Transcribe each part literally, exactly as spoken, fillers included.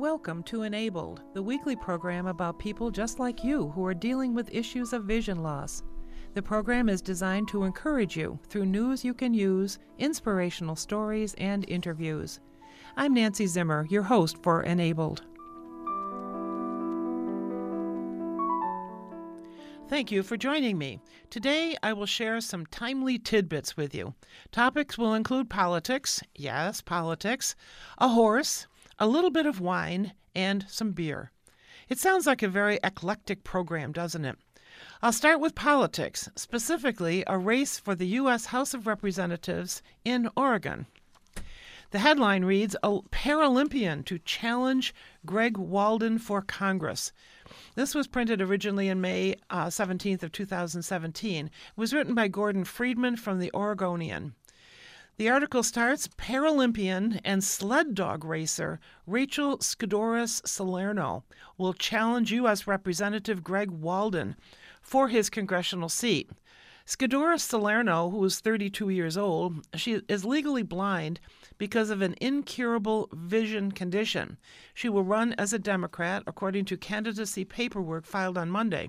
Welcome to Enabled, the weekly program about people just like you who are dealing with issues of vision loss. The program is designed to encourage you through news you can use, inspirational stories, and interviews. I'm Nancy Zimmer, your host for Enabled. Thank you for joining me. Today, I will share some timely tidbits with you. Topics will include politics, yes, politics, a horse, a little bit of wine, and some beer. It sounds like a very eclectic program, doesn't it? I'll start with politics, specifically a race for the U S House of Representatives in Oregon. The headline reads, "A Paralympian to challenge Greg Walden for Congress." This was printed originally in May uh, seventeenth of two thousand seventeen. It was written by Gordon Friedman from the Oregonian. The article starts, Paralympian and sled dog racer Rachel Skidoris Salerno will challenge U S Representative Greg Walden for his congressional seat. Skidoris Salerno, who is thirty-two years old, she is legally blind because of an incurable vision condition. She will run as a Democrat, according to candidacy paperwork filed on Monday.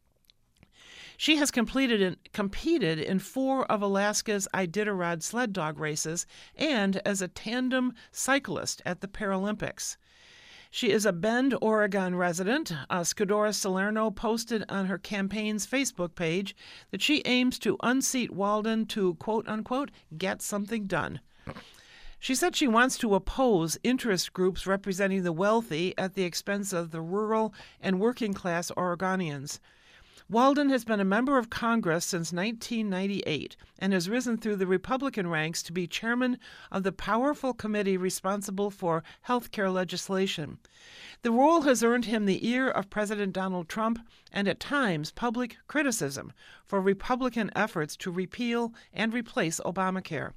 She has completed in, competed in four of Alaska's Iditarod sled dog races and as a tandem cyclist at the Paralympics. She is a Bend, Oregon resident. Uh, Skidoris Salerno posted on her campaign's Facebook page that she aims to unseat Walden to, quote-unquote, get something done. She said she wants to oppose interest groups representing the wealthy at the expense of the rural and working-class Oregonians. Walden has been a member of Congress since nineteen ninety-eight and has risen through the Republican ranks to be chairman of the powerful committee responsible for health care legislation. The role has earned him the ear of President Donald Trump and at times public criticism for Republican efforts to repeal and replace Obamacare.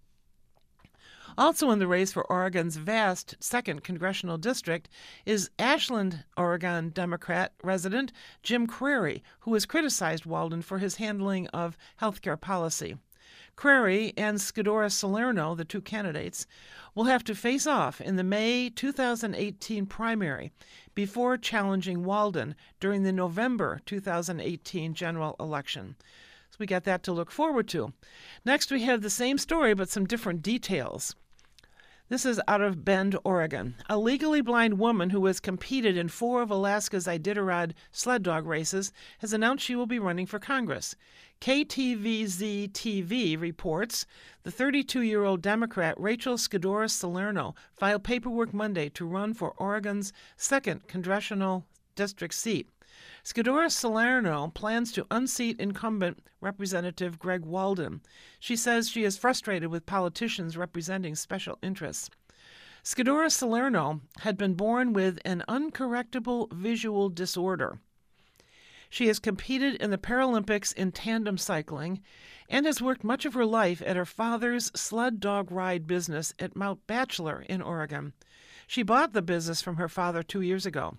Also in the race for Oregon's vast second congressional district is Ashland, Oregon Democrat resident Jim Crary, who has criticized Walden for his handling of health care policy. Crary and Skidoris Salerno, the two candidates, will have to face off in the May two thousand eighteen primary before challenging Walden during the November two thousand eighteen general election. So we got that to look forward to. Next, we have the same story but some different details. This is out of Bend, Oregon. A legally blind woman who has competed in four of Alaska's Iditarod sled dog races has announced she will be running for Congress. K T V Z T V reports the thirty-two-year-old Democrat Rachel Skidoris Salerno filed paperwork Monday to run for Oregon's second congressional district seat. Skidoris Salerno plans to unseat incumbent Representative Greg Walden. She says she is frustrated with politicians representing special interests. Skidoris Salerno had been born with an uncorrectable visual disorder. She has competed in the Paralympics in tandem cycling and has worked much of her life at her father's sled dog ride business at Mount Bachelor in Oregon. She bought the business from her father two years ago.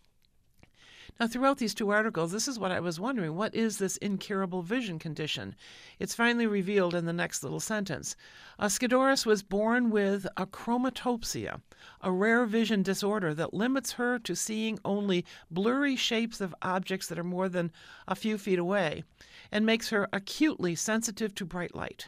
Now, throughout these two articles, this is what I was wondering. What is this incurable vision condition? It's finally revealed in the next little sentence. Uh, Skidoris was born with achromatopsia, a rare vision disorder that limits her to seeing only blurry shapes of objects that are more than a few feet away and makes her acutely sensitive to bright light.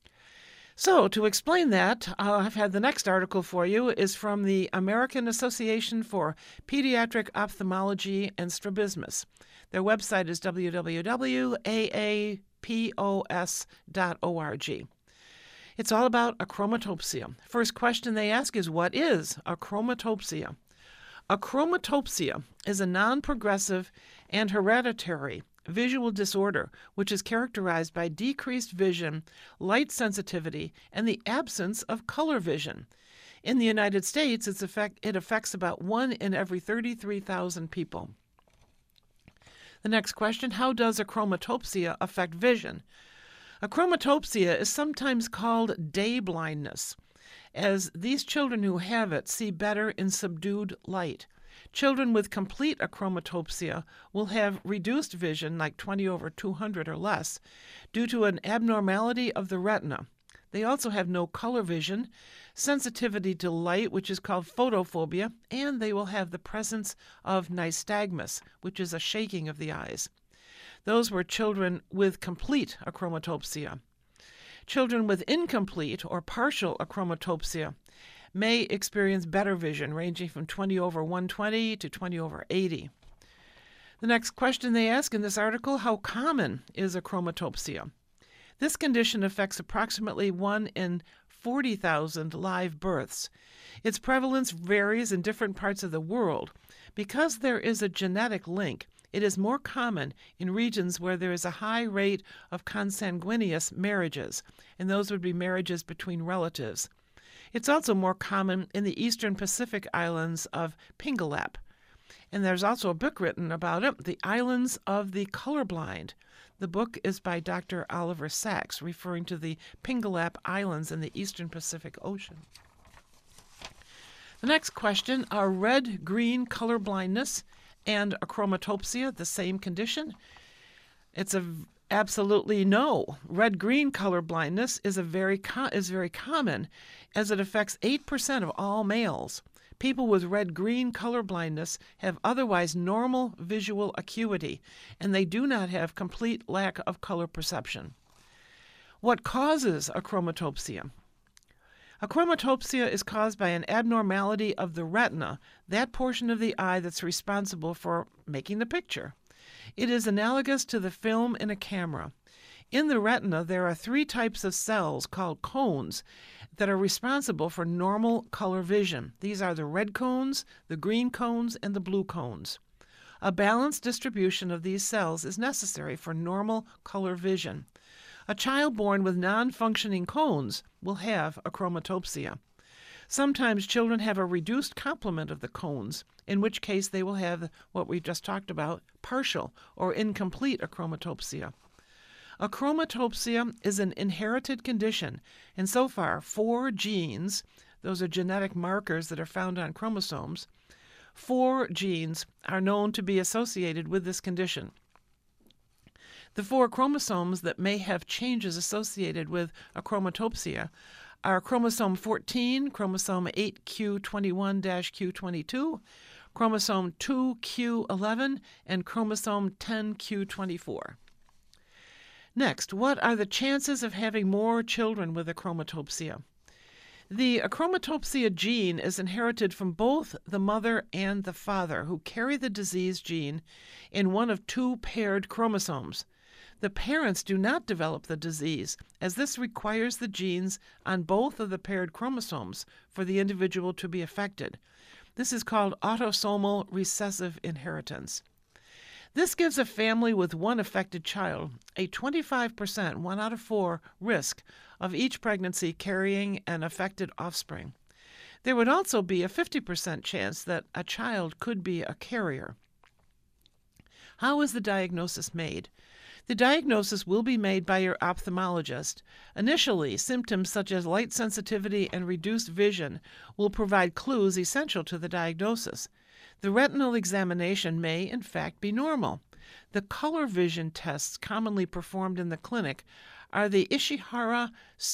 So, to explain that, uh, I've had the next article for you is from the American Association for Pediatric Ophthalmology and Strabismus. Their website is w w w dot a a p o s dot org. It's all about achromatopsia. First question they ask is, what is achromatopsia? Achromatopsia is a non-progressive and hereditary visual disorder, which is characterized by decreased vision, light sensitivity, and the absence of color vision. In the United States, it's affect, it affects about one in every thirty-three thousand people. The next question, how does achromatopsia affect vision? Achromatopsia is sometimes called day blindness, as these children who have it see better in subdued light. Children with complete achromatopsia will have reduced vision, like twenty over two hundred or less, due to an abnormality of the retina. They also have no color vision, sensitivity to light, which is called photophobia, and they will have the presence of nystagmus, which is a shaking of the eyes. Those were children with complete achromatopsia. Children with incomplete or partial achromatopsia may experience better vision, ranging from twenty over one twenty to twenty over eighty. The next question they ask in this article, how common is achromatopsia? This condition affects approximately one in forty thousand live births. Its prevalence varies in different parts of the world. Because there is a genetic link, it is more common in regions where there is a high rate of consanguineous marriages, and those would be marriages between relatives. It's also more common in the eastern Pacific islands of Pingelap. And there's also a book written about it, The Islands of the Colorblind. The book is by Doctor Oliver Sacks, referring to the Pingelap Islands in the eastern Pacific Ocean. The next question, are red-green color blindness and achromatopsia the same condition? It's a absolutely no. Red-green color blindness is a very co- is very common, as it affects eight percent of all males. People with red-green color blindness have otherwise normal visual acuity, and they do not have complete lack of color perception. What causes achromatopsia? Achromatopsia is caused by an abnormality of the retina, that portion of the eye that's responsible for making the picture. It is analogous to the film in a camera. In the retina, there are three types of cells called cones that are responsible for normal color vision. These are the red cones, the green cones, and the blue cones. A balanced distribution of these cells is necessary for normal color vision. A child born with non-functioning cones will have achromatopsia. Sometimes children have a reduced complement of the cones, in which case they will have what we just talked about, partial or incomplete achromatopsia. Achromatopsia is an inherited condition, and so far four genes, those are genetic markers that are found on chromosomes, four genes are known to be associated with this condition. The four chromosomes that may have changes associated with achromatopsia are chromosome fourteen, chromosome eight q twenty-one Q twenty-two, chromosome two q eleven, and chromosome ten q twenty-four. Next, what are the chances of having more children with achromatopsia? The achromatopsia gene is inherited from both the mother and the father, who carry the disease gene in one of two paired chromosomes. The parents do not develop the disease, as this requires the genes on both of the paired chromosomes for the individual to be affected. This is called autosomal recessive inheritance. This gives a family with one affected child a twenty-five percent, one out of four, risk of each pregnancy carrying an affected offspring. There would also be a fifty percent chance that a child could be a carrier. How is the diagnosis made? The diagnosis will be made by your ophthalmologist. Initially, symptoms such as light sensitivity and reduced vision will provide clues essential to the diagnosis. The retinal examination may, in fact, be normal. The color vision tests commonly performed in the clinic are the Ishihara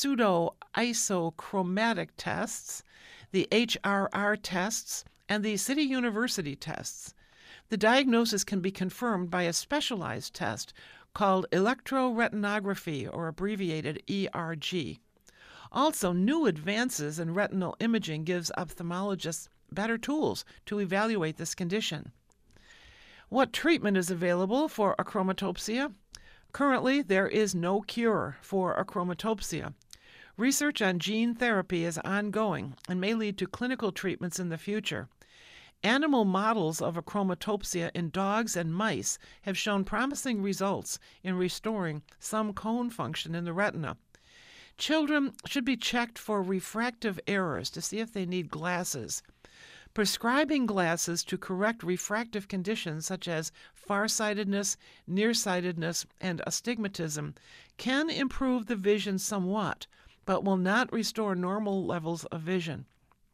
pseudo-isochromatic tests, the H R R tests, and the City University tests. The diagnosis can be confirmed by a specialized test called electroretinography, or abbreviated E R G. Also, new advances in retinal imaging gives ophthalmologists better tools to evaluate this condition. What treatment is available for achromatopsia? Currently, there is no cure for achromatopsia. Research on gene therapy is ongoing and may lead to clinical treatments in the future. Animal models of achromatopsia in dogs and mice have shown promising results in restoring some cone function in the retina. Children should be checked for refractive errors to see if they need glasses. Prescribing glasses to correct refractive conditions such as farsightedness, nearsightedness, and astigmatism can improve the vision somewhat, but will not restore normal levels of vision.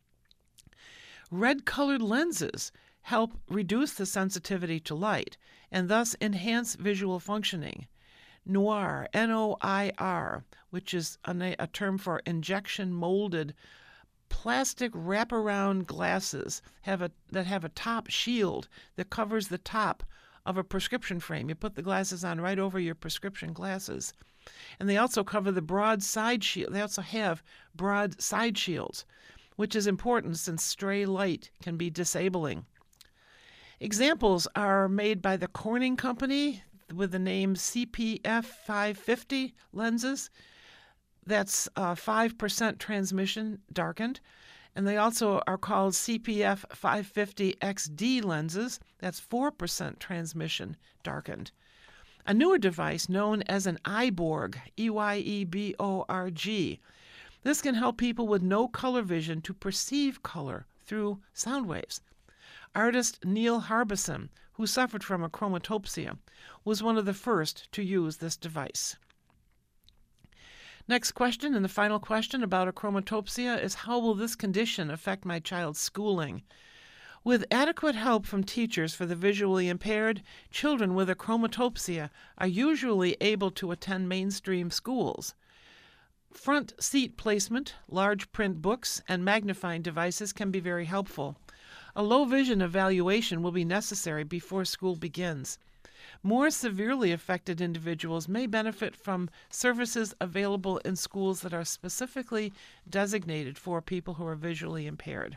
Red-colored lenses help reduce the sensitivity to light and thus enhance visual functioning. Noir, N O I R, which is a, na- a term for injection molded plastic wraparound glasses have a, that have a top shield that covers the top of a prescription frame. You put the glasses on right over your prescription glasses. And they also cover the broad side shield. They also have broad side shields, which is important since stray light can be disabling. Examples are made by the Corning Company with the name C P F five fifty lenses. That's uh, five percent transmission darkened. And they also are called C P F five fifty X D lenses. That's four percent transmission darkened. A newer device known as an Eyeborg, E Y E B O R G. This can help people with no color vision to perceive color through sound waves. Artist Neil Harbison, who suffered from achromatopsia, was one of the first to use this device. Next question, and the final question about achromatopsia, is how will this condition affect my child's schooling? With adequate help from teachers for the visually impaired, children with achromatopsia are usually able to attend mainstream schools. Front seat placement, large print books, and magnifying devices can be very helpful. A low vision evaluation will be necessary before school begins. More severely affected individuals may benefit from services available in schools that are specifically designated for people who are visually impaired.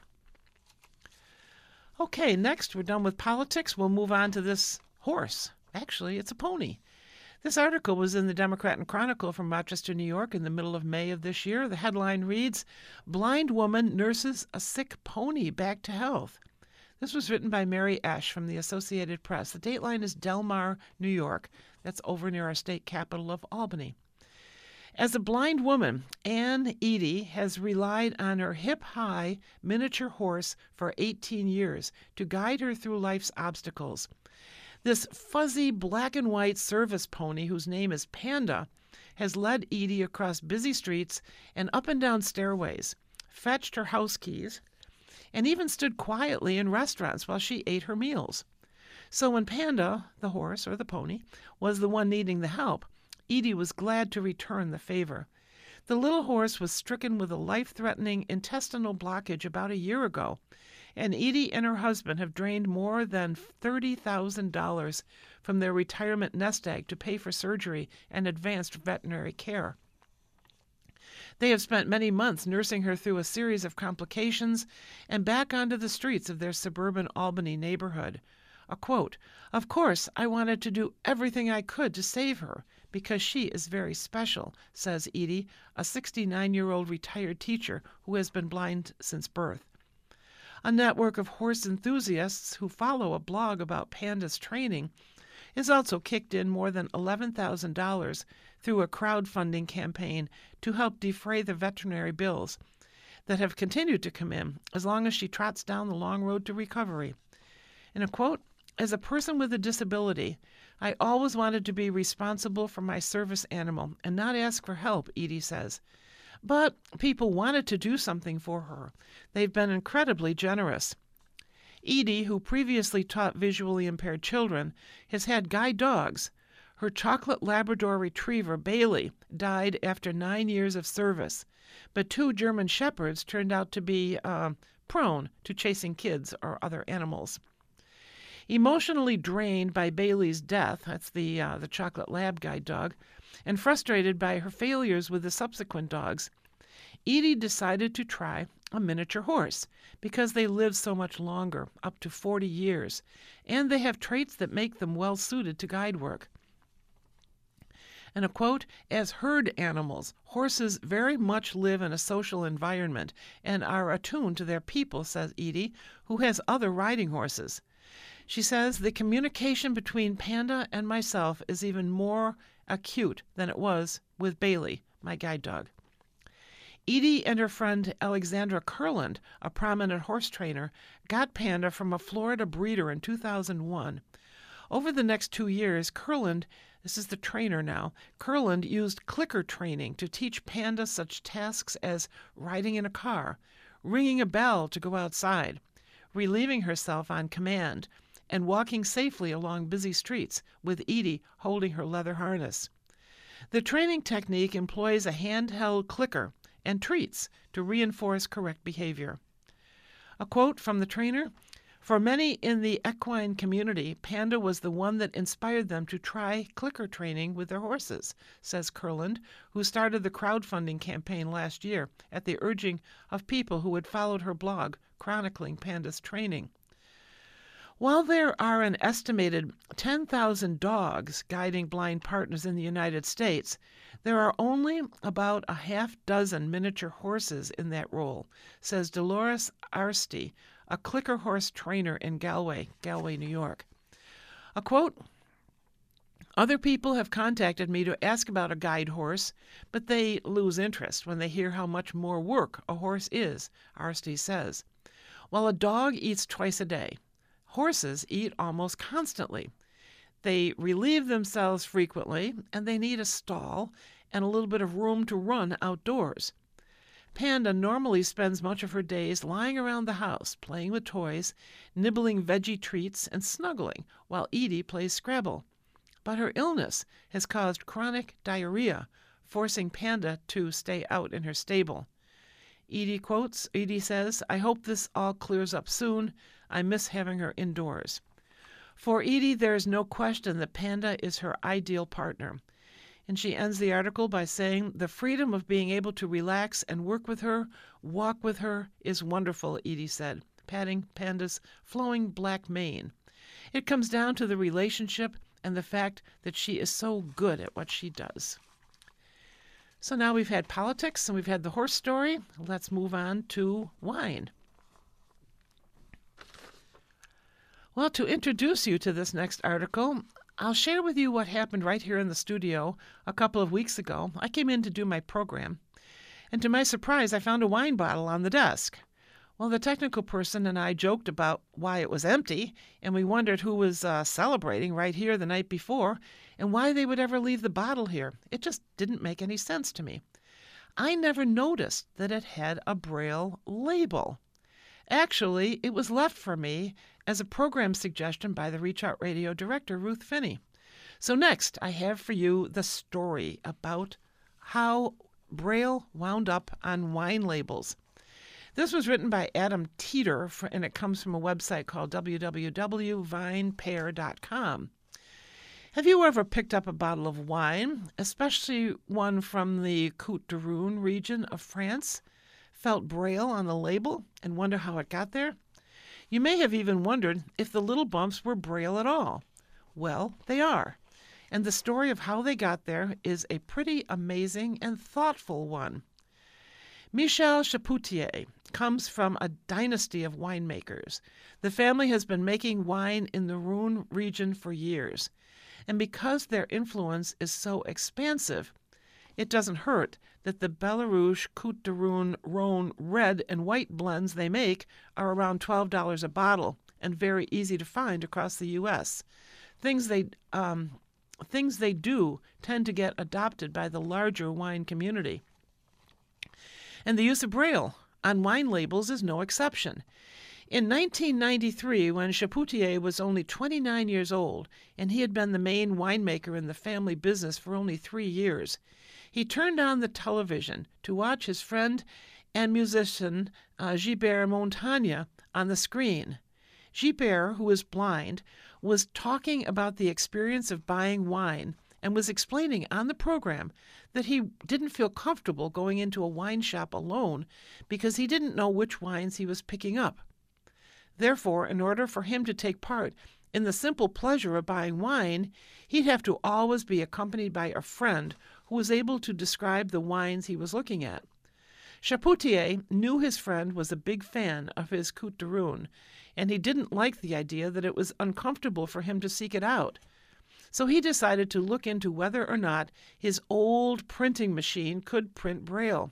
Okay, next we're done with politics. We'll move on to this horse. Actually, it's a pony. This article was in the Democrat and Chronicle from Rochester, New York in the middle of May of this year. The headline reads, "Blind Woman Nurses a Sick Pony Back to Health." This was written by Mary Esch from the Associated Press. The dateline is Delmar, New York. That's over near our state capital of Albany. As a blind woman, Ann Eady has relied on her hip-high miniature horse for eighteen years to guide her through life's obstacles. This fuzzy black and white service pony, whose name is Panda, has led Eady across busy streets and up and down stairways, fetched her house keys, and even stood quietly in restaurants while she ate her meals. So when Panda, the horse or the pony, was the one needing the help, Eady was glad to return the favor. The little horse was stricken with a life-threatening intestinal blockage about a year ago, and Eady and her husband have drained more than thirty thousand dollars from their retirement nest egg to pay for surgery and advanced veterinary care. They have spent many months nursing her through a series of complications and back onto the streets of their suburban Albany neighborhood. A quote, "Of course, I wanted to do everything I could to save her because she is very special," says Eady, a sixty-nine-year-old retired teacher who has been blind since birth. A network of horse enthusiasts who follow a blog about Panda's training has also kicked in more than eleven thousand dollars through a crowdfunding campaign to help defray the veterinary bills that have continued to come in as long as she trots down the long road to recovery. In a quote, "As a person with a disability, I always wanted to be responsible for my service animal and not ask for help," Eady says. But people wanted to do something for her. They've been incredibly generous. Eady, who previously taught visually impaired children, has had guide dogs. Her chocolate Labrador retriever, Bailey, died after nine years of service, but two German shepherds turned out to be uh, prone to chasing kids or other animals. Emotionally drained by Bailey's death, that's the, uh, the chocolate lab guide dog, and frustrated by her failures with the subsequent dogs, Eady decided to try a miniature horse because they live so much longer, up to forty years, and they have traits that make them well suited to guide work. And a quote, "As herd animals, horses very much live in a social environment and are attuned to their people," says Eady, who has other riding horses. She says, "The communication between Panda and myself is even more acute than it was with Bailey, my guide dog." Eady and her friend Alexandra Kurland, a prominent horse trainer, got Panda from a Florida breeder in two thousand one. Over the next two years, Kurland, this is the trainer now, Kurland used clicker training to teach Panda such tasks as riding in a car, ringing a bell to go outside, relieving herself on command, and walking safely along busy streets with Eady holding her leather harness. The training technique employs a handheld clicker and treats to reinforce correct behavior. A quote from the trainer: "For many in the equine community, Panda was the one that inspired them to try clicker training with their horses," says Kurland, who started the crowdfunding campaign last year at the urging of people who had followed her blog chronicling Panda's training. While there are an estimated ten thousand dogs guiding blind partners in the United States, there are only about a half dozen miniature horses in that role, says Dolores Arsti, a clicker horse trainer in Galway, Galway, New York. A quote: "Other people have contacted me to ask about a guide horse, but they lose interest when they hear how much more work a horse is," Arsti says. "While a dog eats twice a day, horses eat almost constantly. They relieve themselves frequently, and they need a stall and a little bit of room to run outdoors. Panda normally spends much of her days lying around the house, playing with toys, nibbling veggie treats, and snuggling while Edie plays Scrabble. But her illness has caused chronic diarrhea, forcing Panda to stay out in her stable." Edie quotes, Edie says, "I hope this all clears up soon. I miss having her indoors." For Edie, there is no question that Panda is her ideal partner. And she ends the article by saying, "The freedom of being able to relax and work with her, walk with her, is wonderful," Edie said, patting Panda's flowing black mane. "It comes down to the relationship and the fact that she is so good at what she does." So now we've had politics and we've had the horse story. Let's move on to wine. Well, to introduce you to this next article, I'll share with you what happened right here in the studio a couple of weeks ago. I came in to do my program, and to my surprise, I found a wine bottle on the desk. Well, the technical person and I joked about why it was empty, and we wondered who was uh, celebrating right here the night before and why they would ever leave the bottle here. It just didn't make any sense to me. I never noticed that it had a Braille label. Actually, it was left for me as a program suggestion by the Reach Out Radio director, Ruth Finney. So next, I have for you the story about how Braille wound up on wine labels. This was written by Adam Teeter, and it comes from a website called w w w dot vine pair dot com. Have you ever picked up a bottle of wine, especially one from the Côte d'Aron region of France, felt Braille on the label, and wonder how it got there? You may have even wondered if the little bumps were Braille at all. Well, they are. And the story of how they got there is a pretty amazing and thoughtful one. Michel Chapoutier comes from a dynasty of winemakers. The family has been making wine in the Rhône region for years. And because their influence is so expansive, it doesn't hurt that the Belarouche, Côte d'Aron, Rhône red and white blends they make are around twelve dollars a bottle and very easy to find across the U S. Things they, um, things they do tend to get adopted by the larger wine community. And the use of Braille on wine labels is no exception. In nineteen ninety-three, when Chapoutier was only twenty-nine years old and he had been the main winemaker in the family business for only three years, he turned on the television to watch his friend and musician uh, Gilbert Montagna on the screen. Gilbert, who is blind, was talking about the experience of buying wine and was explaining on the program that he didn't feel comfortable going into a wine shop alone because he didn't know which wines he was picking up. Therefore, in order for him to take part in the simple pleasure of buying wine, he'd have to always be accompanied by a friend who was able to describe the wines he was looking at. Chapoutier knew his friend was a big fan of his Côte d'Aron, and he didn't like the idea that it was uncomfortable for him to seek it out. So he decided to look into whether or not his old printing machine could print Braille.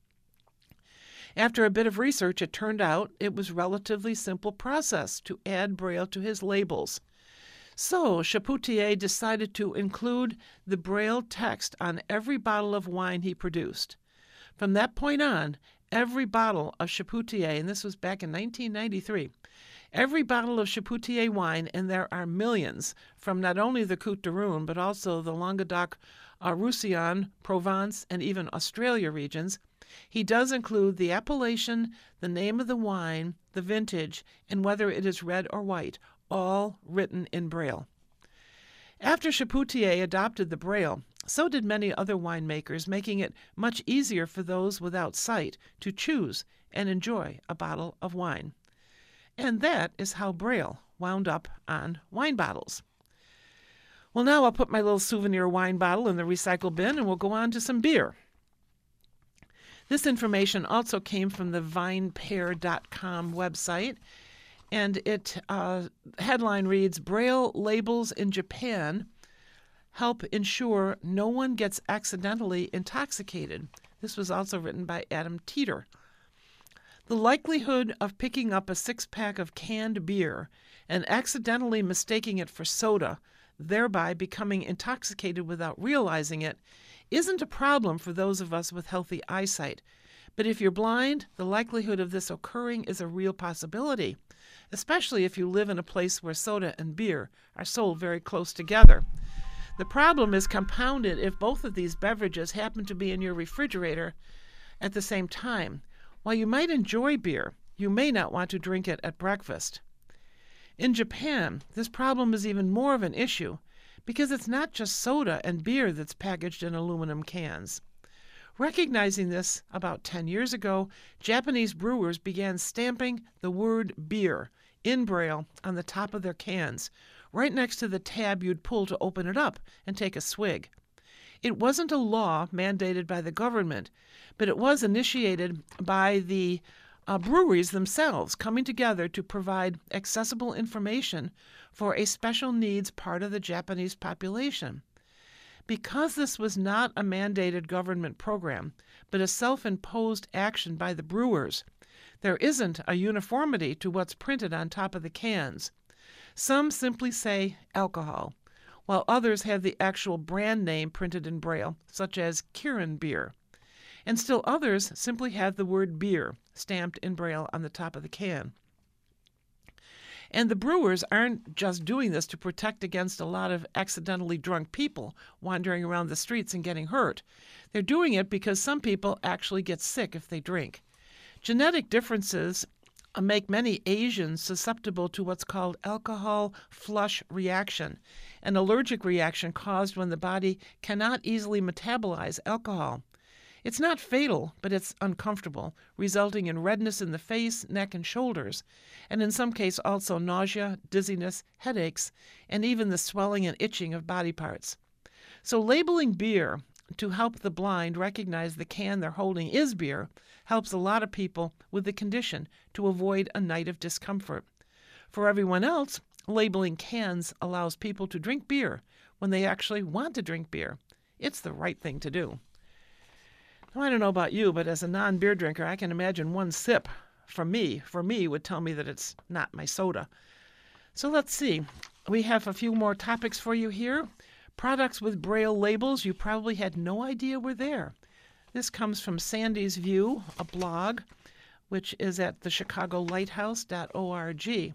After a bit of research, it turned out it was a relatively simple process to add Braille to his labels. So Chapoutier decided to include the Braille text on every bottle of wine he produced. From that point on, every bottle of Chapoutier, and this was back in nineteen ninety-three, every bottle of Chapoutier wine, and there are millions from not only the Côte d'Aron but also the Languedoc uh, Roussillon, Provence, and even Australia regions, he does include the appellation, the name of the wine, the vintage, and whether it is red or white, all written in Braille. After Chapoutier adopted the Braille, so did many other winemakers, making it much easier for those without sight to choose and enjoy a bottle of wine. And that is how Braille wound up on wine bottles. Well, now I'll put my little souvenir wine bottle in the recycle bin and we'll go on to some beer. This information also came from the vine pair dot com website, and it uh, headline reads, Braille labels in Japan help ensure no one gets accidentally intoxicated. This was also written by Adam Teeter. The likelihood of picking up a six-pack of canned beer and accidentally mistaking it for soda, thereby becoming intoxicated without realizing it, isn't a problem for those of us with healthy eyesight. But if you're blind, the likelihood of this occurring is a real possibility, especially if you live in a place where soda and beer are sold very close together. The problem is compounded if both of these beverages happen to be in your refrigerator at the same time. While you might enjoy beer, you may not want to drink it at breakfast. In Japan, this problem is even more of an issue because it's not just soda and beer that's packaged in aluminum cans. Recognizing this about ten years ago, Japanese brewers began stamping the word beer in Braille on the top of their cans, right next to the tab you'd pull to open it up and take a swig. It wasn't a law mandated by the government, but it was initiated by the uh, breweries themselves coming together to provide accessible information for a special needs part of the Japanese population. Because this was not a mandated government program, but a self-imposed action by the brewers, there isn't a uniformity to what's printed on top of the cans. Some simply say alcohol, while others have the actual brand name printed in Braille, such as Kirin beer. And still others simply have the word beer stamped in Braille on the top of the can. And the brewers aren't just doing this to protect against a lot of accidentally drunk people wandering around the streets and getting hurt. They're doing it because some people actually get sick if they drink. Genetic differences make many Asians susceptible to what's called alcohol flush reaction, an allergic reaction caused when the body cannot easily metabolize alcohol. It's not fatal, but it's uncomfortable, resulting in redness in the face, neck, and shoulders, and in some cases also nausea, dizziness, headaches, and even the swelling and itching of body parts. So labeling beer to help the blind recognize the can they're holding is beer helps a lot of people with the condition to avoid a night of discomfort. For everyone else, labeling cans allows people to drink beer when they actually want to drink beer. It's the right thing to do. Now, I don't know about you, but as a non-beer drinker, I can imagine one sip from me, for me, would tell me that it's not my soda. So let's see. We have a few more topics for you here. Products with Braille labels you probably had no idea were there. This comes from Sandy's View, a blog, which is at the chicago lighthouse dot org.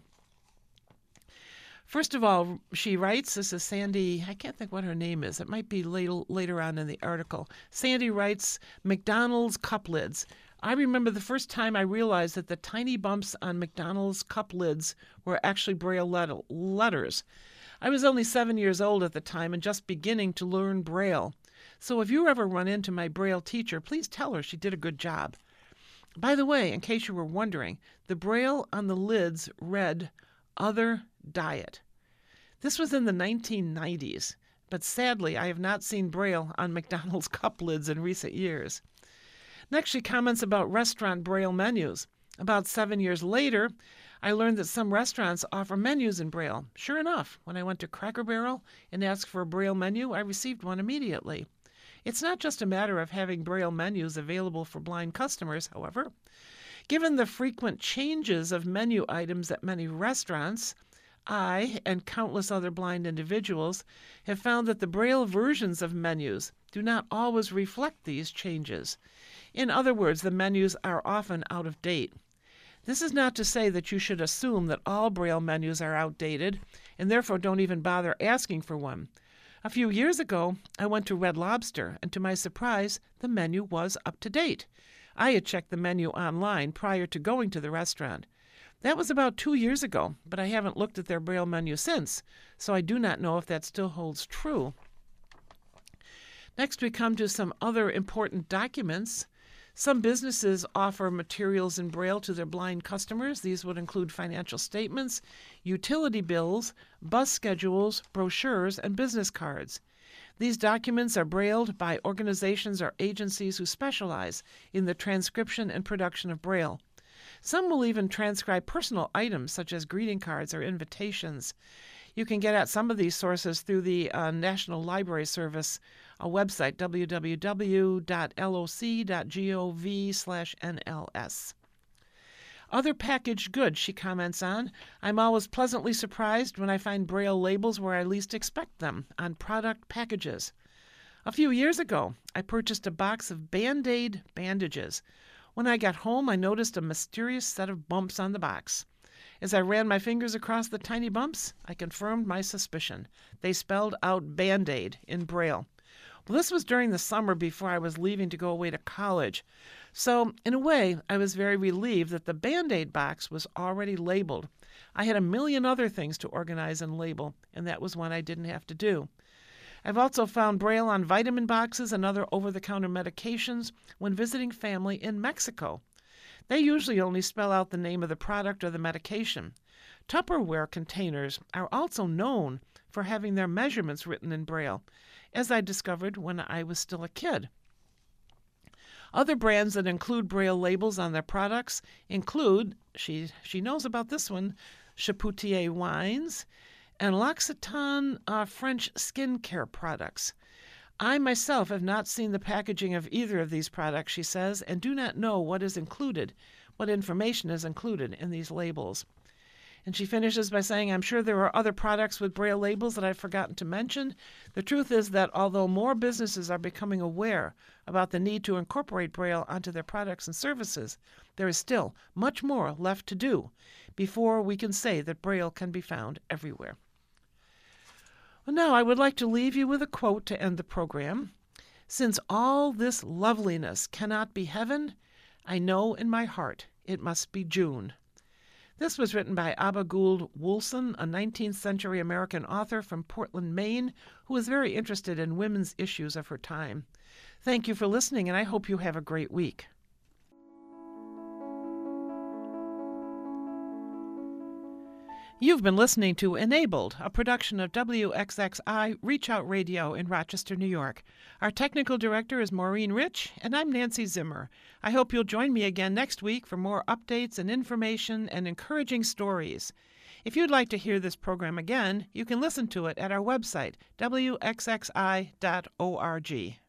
First of all, she writes, this is Sandy, I can't think what her name is. It might be later, later on in the article. Sandy writes, McDonald's cup lids. I remember the first time I realized that the tiny bumps on McDonald's cup lids were actually Braille let- letters. I was only seven years old at the time and just beginning to learn Braille. So if you ever run into my Braille teacher, please tell her she did a good job. By the way, in case you were wondering, the Braille on the lids read, Other Diet. This was in the nineteen nineties, but sadly I have not seen Braille on McDonald's cup lids in recent years. Next, she comments about restaurant Braille menus. About seven years later, I learned that some restaurants offer menus in Braille. Sure enough, when I went to Cracker Barrel and asked for a Braille menu, I received one immediately. It's not just a matter of having Braille menus available for blind customers, however. Given the frequent changes of menu items at many restaurants, I and countless other blind individuals have found that the Braille versions of menus do not always reflect these changes. In other words, the menus are often out of date. This is not to say that you should assume that all Braille menus are outdated and therefore don't even bother asking for one. A few years ago, I went to Red Lobster, and to my surprise, the menu was up to date. I had checked the menu online prior to going to the restaurant. That was about two years ago, but I haven't looked at their Braille menu since, so I do not know if that still holds true. Next, we come to some other important documents. Some businesses offer materials in Braille to their blind customers. These would include financial statements, utility bills, bus schedules, brochures, and business cards. These documents are brailled by organizations or agencies who specialize in the transcription and production of Braille. Some will even transcribe personal items such as greeting cards or invitations. You can get at some of these sources through the uh, National Library Service a website, w w w dot l o c dot gov slash n l s. Other packaged goods, she comments on. I'm always pleasantly surprised when I find Braille labels where I least expect them, on product packages. A few years ago, I purchased a box of Band-Aid bandages. When I got home, I noticed a mysterious set of bumps on the box. As I ran my fingers across the tiny bumps, I confirmed my suspicion. They spelled out Band-Aid in Braille. Well, this was during the summer before I was leaving to go away to college. So, in a way, I was very relieved that the Band-Aid box was already labeled. I had a million other things to organize and label, and that was one I didn't have to do. I've also found Braille on vitamin boxes and other over-the-counter medications when visiting family in Mexico. They usually only spell out the name of the product or the medication. Tupperware containers are also known for having their measurements written in Braille, as I discovered when I was still a kid. Other brands that include Braille labels on their products include, she she knows about this one, Chapoutier wines, and L'Occitane uh, French skincare products. I myself have not seen the packaging of either of these products, she says, and do not know what is included, what information is included in these labels. And she finishes by saying, I'm sure there are other products with Braille labels that I've forgotten to mention. The truth is that although more businesses are becoming aware about the need to incorporate Braille onto their products and services, there is still much more left to do before we can say that Braille can be found everywhere. Well, now I would like to leave you with a quote to end the program. Since all this loveliness cannot be heaven, I know in my heart it must be June. This was written by Abba Gould Wolson, a nineteenth century American author from Portland, Maine, who was very interested in women's issues of her time. Thank you for listening, and I hope you have a great week. You've been listening to Enabled, a production of W X X I Reach Out Radio in Rochester, New York. Our technical director is Maureen Rich, and I'm Nancy Zimmer. I hope you'll join me again next week for more updates and information and encouraging stories. If you'd like to hear this program again, you can listen to it at our website, w x x i dot org.